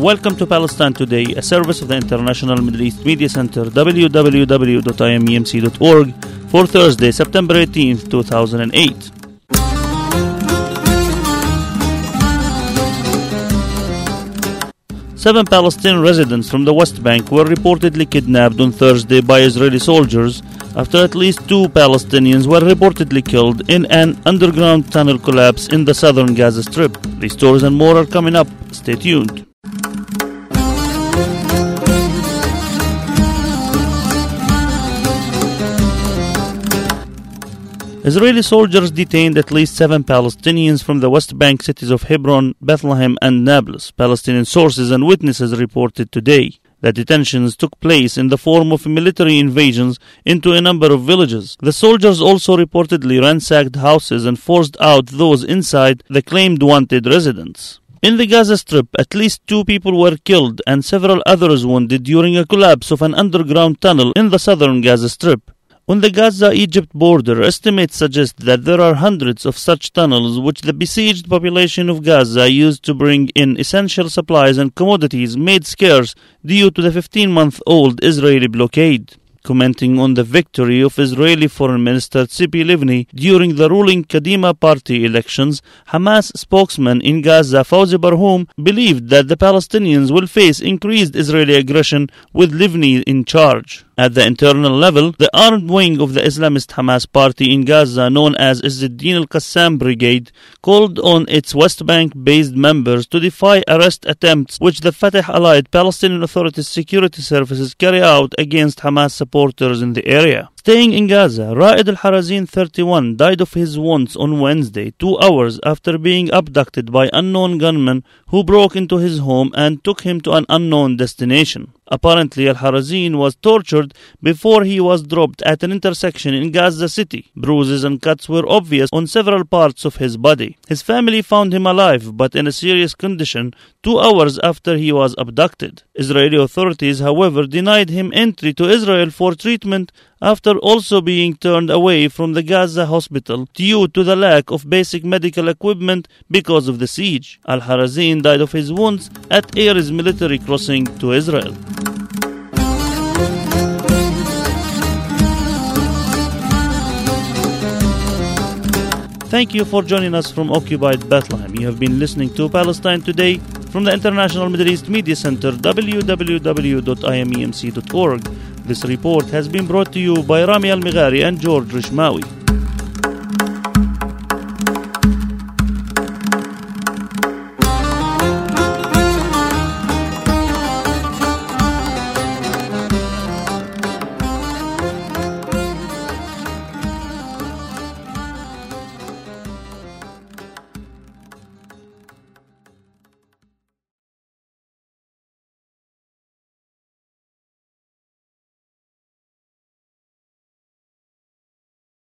Welcome to Palestine Today, a service of the International Middle East Media Center, www.imemc.org, for Thursday, September 18th, 2008. Seven Palestinian residents from the West Bank were reportedly kidnapped on Thursday by Israeli soldiers after at least two Palestinians were reportedly killed in an underground tunnel collapse in the southern Gaza Strip. These stories and more are coming up. Stay tuned. Israeli soldiers detained at least seven Palestinians from the West Bank cities of Hebron, Bethlehem, and Nablus. Palestinian sources and witnesses reported today that detentions took place in the form of military invasions into a number of villages. The soldiers also reportedly ransacked houses and forced out those inside the claimed wanted residents. In the Gaza Strip, at least two people were killed and several others wounded during a collapse of an underground tunnel in the southern Gaza Strip. On the Gaza-Egypt border, estimates suggest that there are hundreds of such tunnels which the besieged population of Gaza used to bring in essential supplies and commodities made scarce due to the 15-month-old Israeli blockade. Commenting on the victory of Israeli Foreign Minister Tzipi Livni during the ruling Kadima party elections, Hamas spokesman in Gaza Fawzi Barhoum believed that the Palestinians will face increased Israeli aggression with Livni in charge. At the internal level, the armed wing of the Islamist Hamas party in Gaza, known as Izzeddin al-Qassam Brigade, called on its West Bank-based members to defy arrest attempts which the Fatah-allied Palestinian Authority's security services carry out against Hamas supporters in the area. Staying in Gaza, Ra'id al-Harazin, 31, died of his wounds on Wednesday, 2 hours after being abducted by unknown gunmen who broke into his home and took him to an unknown destination. Apparently, al-Harazin was tortured before he was dropped at an intersection in Gaza City. Bruises and cuts were obvious on several parts of his body. His family found him alive, but in a serious condition, 2 hours after he was abducted. Israeli authorities, however, denied him entry to Israel for treatment after also being turned away from the Gaza hospital due to the lack of basic medical equipment because of the siege. Al-Harazin died of his wounds at Erez military crossing to Israel. Thank you for joining us from occupied Bethlehem. You have been listening to Palestine Today from the International Middle East Media Center, www.imemc.org. This report has been brought to you by Rami Al-Mighari and George Rishmawi.